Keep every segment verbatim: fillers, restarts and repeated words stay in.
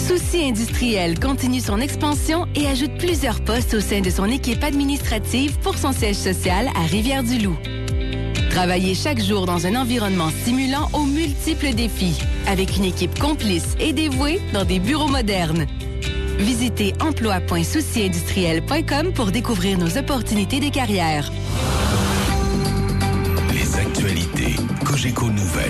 Souci Industriel continue son expansion et ajoute plusieurs postes au sein de son équipe administrative pour son siège social à Rivière-du-Loup. Travaillez chaque jour dans un environnement stimulant aux multiples défis, avec une équipe complice et dévouée dans des bureaux modernes. Visitez emploi point souci industriel point com pour découvrir nos opportunités de carrière. Les actualités Cogeco Nouvelles.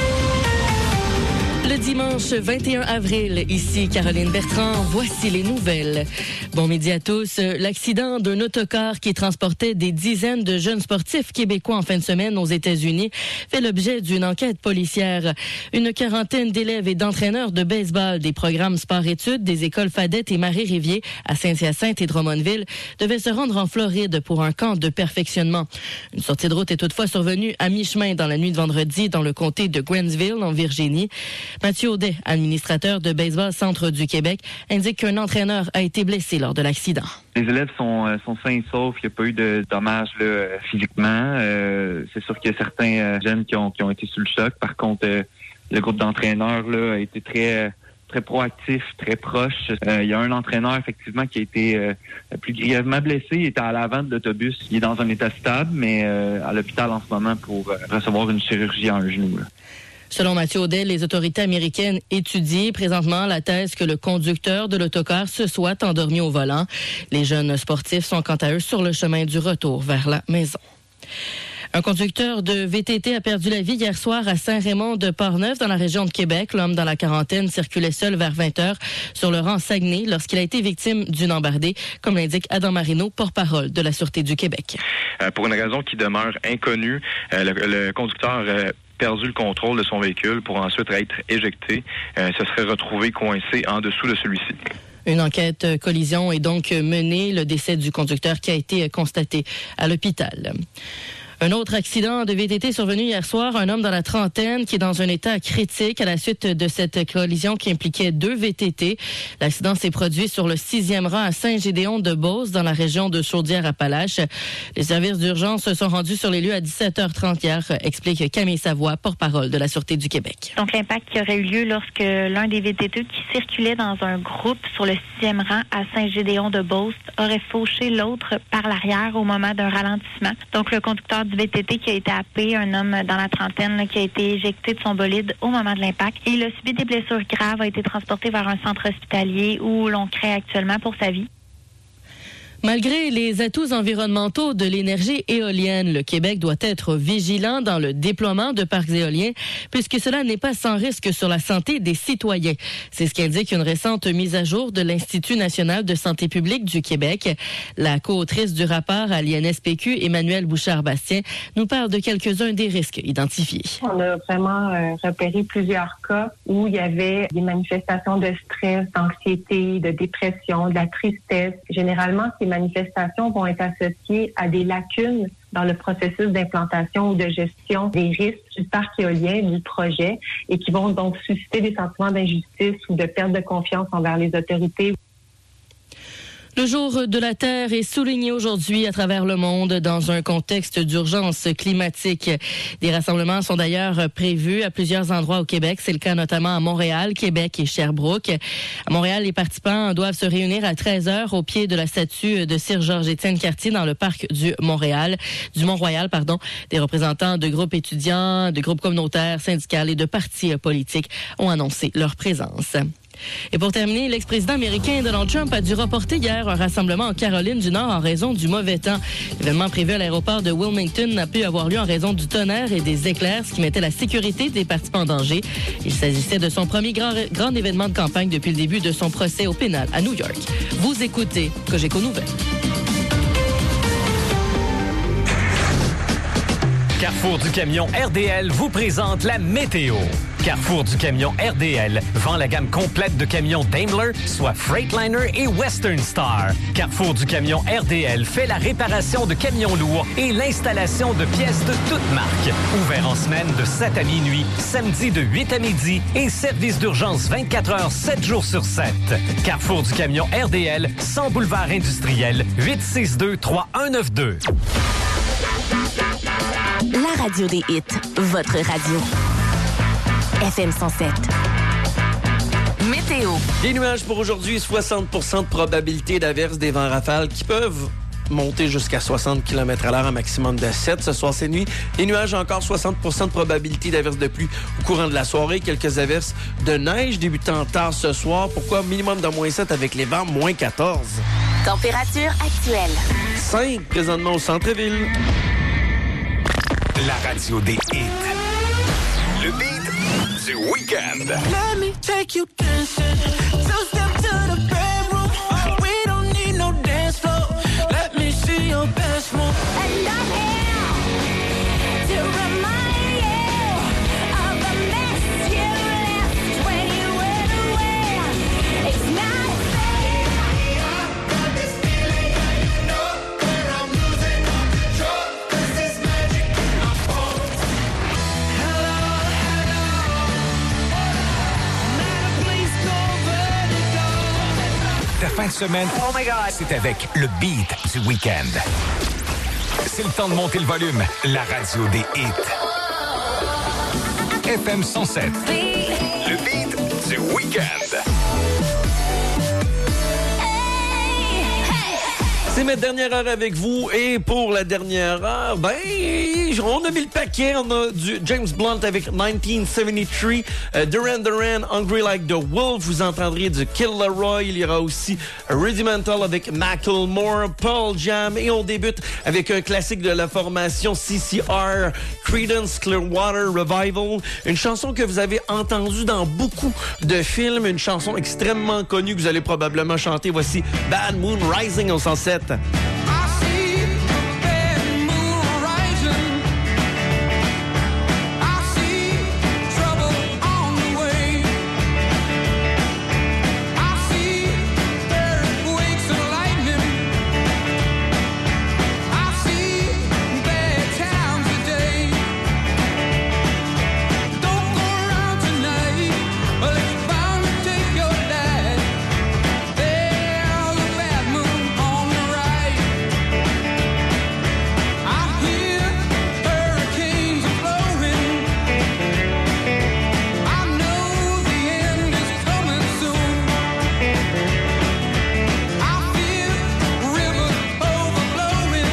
Le dimanche vingt et un avril, ici Caroline Bertrand, voici les nouvelles. Bon midi à tous. L'accident d'un autocar qui transportait des dizaines de jeunes sportifs québécois en fin de semaine aux États-Unis fait l'objet d'une enquête policière. Une quarantaine d'élèves et d'entraîneurs de baseball des programmes sport-études des écoles Fadette et Marie-Rivier à Saint-Hyacinthe et Drummondville devaient se rendre en Floride pour un camp de perfectionnement. Une sortie de route est toutefois survenue à mi-chemin dans la nuit de vendredi dans le comté de Grantsville, en Virginie. Mathieu Audet, administrateur de Baseball Centre du Québec, indique qu'un entraîneur a été blessé lors de l'accident. Les élèves sont, euh, sont sains et saufs. Il n'y a pas eu de dommages là, physiquement. Euh, c'est sûr qu'il y a certains euh, jeunes qui ont, qui ont été sous le choc. Par contre, euh, le groupe d'entraîneurs là, a été très, très proactif, très proche. Euh, il y a un entraîneur, effectivement, qui a été euh, plus grièvement blessé. Il était à l'avant de l'autobus. Il est dans un état stable, mais euh, à l'hôpital en ce moment pour euh, recevoir une chirurgie à un genou. Là. Selon Mathieu Audet, les autorités américaines étudient présentement la thèse que le conducteur de l'autocar se soit endormi au volant. Les jeunes sportifs sont quant à eux sur le chemin du retour vers la maison. Un conducteur de V T T a perdu la vie hier soir à Saint-Raymond-de-Portneuf, dans la région de Québec. L'homme dans la quarantaine circulait seul vers vingt heures sur le rang Saguenay lorsqu'il a été victime d'une embardée, comme l'indique Adam Marino, porte-parole de la Sûreté du Québec. Euh, pour une raison qui demeure inconnue, euh, le, le conducteur euh, perdu le contrôle de son véhicule pour ensuite être éjecté. Euh, se serait retrouvé coincé en dessous de celui-ci. Une enquête collision est donc menée. Le décès du conducteur qui a été constaté à l'hôpital. Un autre accident de V T T survenu hier soir. Un homme dans la trentaine qui est dans un état critique à la suite de cette collision qui impliquait deux V T T. L'accident s'est produit sur le sixième rang à Saint-Gédéon-de-Beauce, dans la région de Chaudière-Appalaches. Les services d'urgence se sont rendus sur les lieux à dix-sept heures trente hier, explique Camille Savoie, porte-parole de la Sûreté du Québec. Donc, l'impact qui aurait eu lieu lorsque l'un des V T T qui circulait dans un groupe sur le sixième rang à Saint-Gédéon-de-Beauce aurait fauché l'autre par l'arrière au moment d'un ralentissement. Donc, le conducteur du V T T qui a été happé, un homme dans la trentaine là, qui a été éjecté de son bolide au moment de l'impact. Et il a subi des blessures graves, a été transporté vers un centre hospitalier où l'on craint actuellement pour sa vie. Malgré les atouts environnementaux de l'énergie éolienne, le Québec doit être vigilant dans le déploiement de parcs éoliens puisque cela n'est pas sans risque sur la santé des citoyens. C'est ce qu'indique une récente mise à jour de l'Institut national de santé publique du Québec. La co-autrice du rapport à l'I N S P Q, Emmanuelle Bouchard-Bastien, nous parle de quelques-uns des risques identifiés. On a vraiment euh, repéré plusieurs cas où il y avait des manifestations de stress, d'anxiété, de dépression, de la tristesse. Généralement, c'est manifestations vont être associées à des lacunes dans le processus d'implantation ou de gestion des risques du parc éolien, du projet, et qui vont donc susciter des sentiments d'injustice ou de perte de confiance envers les autorités. Le jour de la Terre est souligné aujourd'hui à travers le monde dans un contexte d'urgence climatique. Des rassemblements sont d'ailleurs prévus à plusieurs endroits au Québec. C'est le cas notamment à Montréal, Québec et Sherbrooke. À Montréal, les participants doivent se réunir à treize heures au pied de la statue de Sir Georges-Étienne Cartier dans le parc du Montréal, du Mont-Royal, pardon. Des représentants de groupes étudiants, de groupes communautaires, syndicales et de partis politiques ont annoncé leur présence. Et pour terminer, l'ex-président américain Donald Trump a dû reporter hier un rassemblement en Caroline du Nord en raison du mauvais temps. L'événement prévu à l'aéroport de Wilmington n'a pu avoir lieu en raison du tonnerre et des éclairs, ce qui mettait la sécurité des participants en danger. Il s'agissait de son premier grand, grand événement de campagne depuis le début de son procès au pénal à New York. Vous écoutez Cogeco Nouvelles. Carrefour du camion R D L vous présente la météo. Carrefour du camion R D L vend la gamme complète de camions Daimler, soit Freightliner et Western Star. Carrefour du camion R D L fait la réparation de camions lourds et l'installation de pièces de toutes marques. Ouvert en semaine de sept à minuit, samedi de huit à midi et service d'urgence vingt-quatre heures, sept jours sur sept. Carrefour du camion R D L, cent boulevard industriel, huit six deux trois un neuf deux. La radio des hits, votre radio. F M cent sept. Météo. Des nuages pour aujourd'hui, soixante pour cent de probabilité d'averse, des vents rafales qui peuvent monter jusqu'à soixante kilomètres à l'heure, un maximum de sept. Ce soir, c'est nuit. Les nuages, encore soixante pour cent de probabilité d'averse de pluie au courant de la soirée. Quelques averses de neige débutant tard ce soir. Pourquoi? Minimum de moins sept avec les vents, moins quatorze. Température actuelle. cinq présentement au centre-ville. La radio des hits. Le beat du week-end. Let me take you dancing. Two step to the bedroom. We don't need no dance floor. Let me see your best move. And I'm here to remind you of the mess you left when you went away. It's not fair. Got this feeling, you know, where I'm losing all control. 'Cause there's magic in my bones. Hello, hello. Not a place called Vertigo. Ta fin de semaine, oh my God, c'est avec le beat du week-end. C'est le temps de monter le volume. La radio des hits. F M cent sept. Le beat du week-end. C'est ma dernière heure avec vous et pour la dernière heure, ben, on a mis le paquet. On a du James Blunt avec dix-neuf soixante-treize, euh, Duran Duran, Hungry Like the Wolf. Vous entendrez du Kid Laroi. Il y aura aussi Rudimental avec Macklemore, Pearl Jam et on débute avec un classique de la formation C C R, Creedence Clearwater Revival. Une chanson que vous avez entendue dans beaucoup de films, une chanson extrêmement connue que vous allez probablement chanter. Voici Bad Moon Rising au cent sept. I see the bad moon rising. I see trouble on the way. I see earthquakes and lightning. I see bad times today. Don't go around tonight, or it's bound to take your life. There's a bad moon on the right. I hear hurricanes are blowing. I know the end is coming soon. I feel rivers overflowing.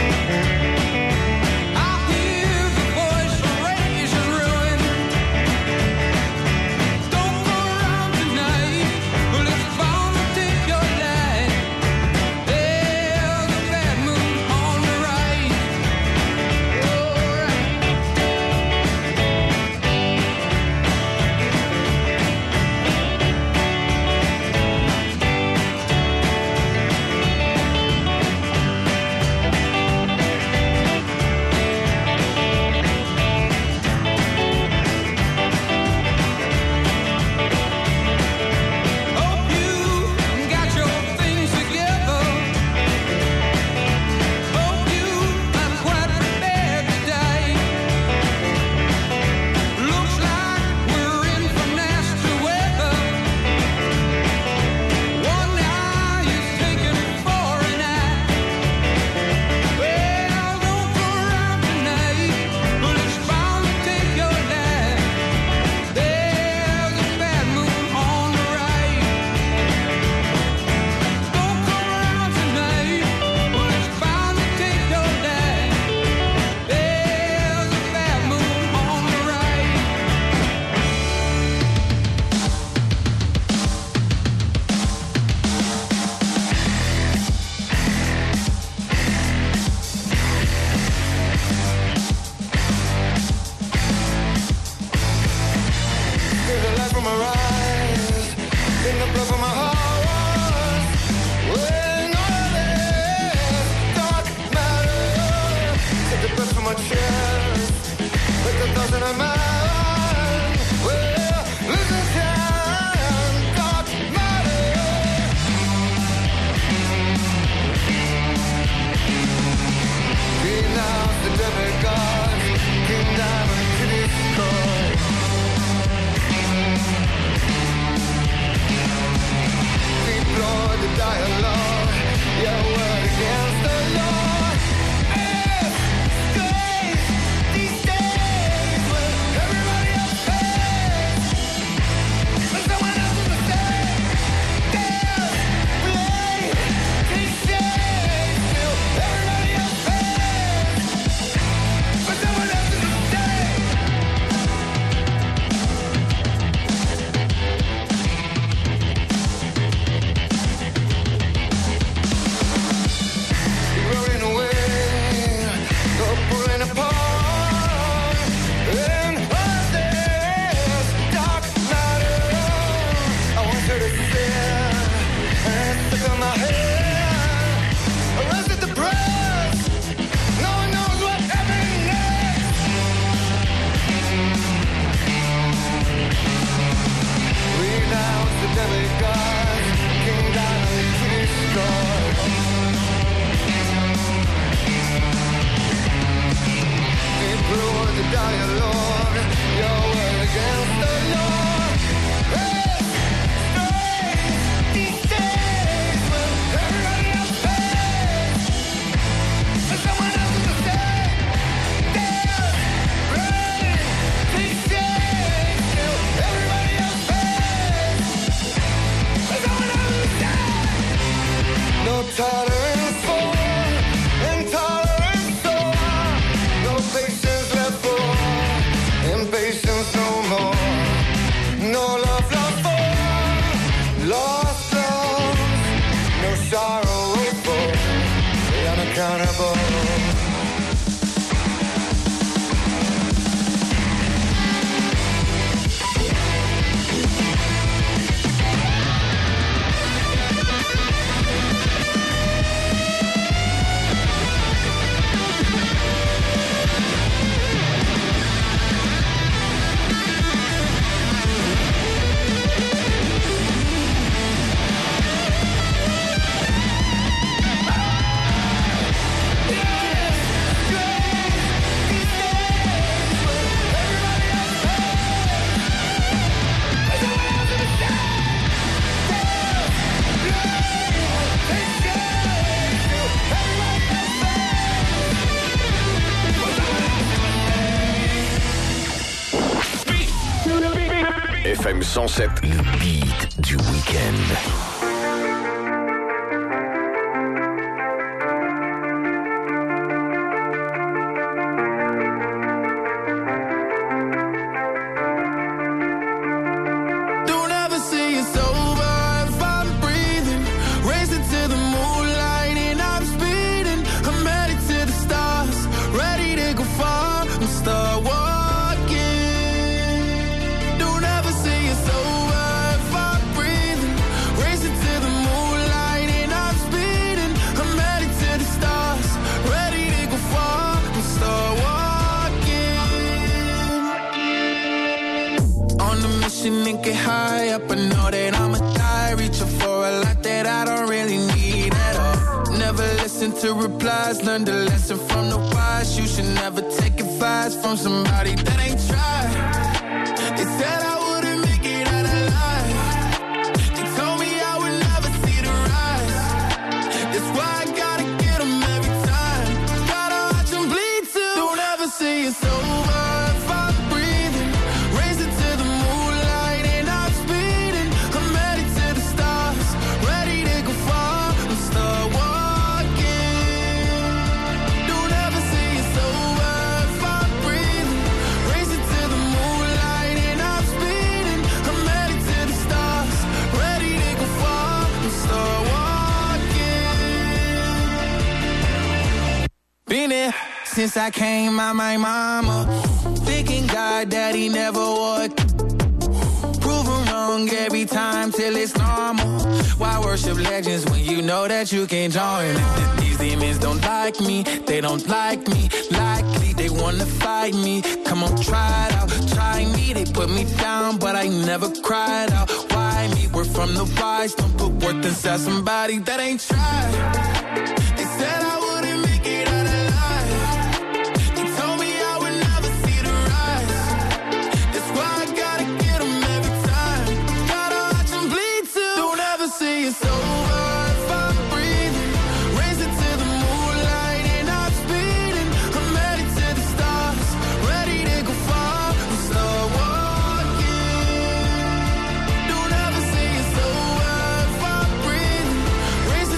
I hear the voice of rage and ruin. Don't go around tonight, but it's bound to take your life. There's a bad moon on the right. Hope you got your things together. Hope you are quite prepared to die. Looks like we're in for nasty weather. One eye is taken for an eye. Well, don't go around tonight, but it's bound to take your life. There's a bad moon on the right. Don't come around tonight, but it's bound to take your life. There's a bad moon on the right. There's a light from my eyes, in the blood from my heart. When all this dark matter, take the breath from my chest, like a thousand of mine. Well, listen time, dark matter. Clean out the demigods, clean diamond to destroy. uncountable. F M cent sept, le beat du week-end. And get high up, I know that I'ma die. Reaching for a lot that I don't really need at all. Never listen to replies, learn the lesson from the wise. You should never take advice from somebody that ain't tried. They said I wouldn't make it out alive. They told me I would never see the rise. That's why I gotta get them every time. Gotta watch them bleed too. Don't ever say it's over. If I'm breathing, raise it to the moonlight and I'm speeding. I'm headed to the stars, ready to go far and start walking. Don't ever say it's over. If I'm breathing, raise it to the moonlight and I'm speeding. I'm headed to the stars, ready to go far and start walking. Been there since I came out my mama. Thinking God that he never would. Proven wrong every time till it's normal. Why worship legends when you know that you can't join? These demons don't like me, they don't like me. Likely they wanna fight me. Come on, try it out, try me. They put me down, but I never cried out. Why me? We're from the wise. Don't put worth inside somebody that ain't tried. They said I wouldn't make it out alive. They told me I would never see the rise. That's why I gotta get them every time. Gotta watch them bleed too. Don't ever say it's over.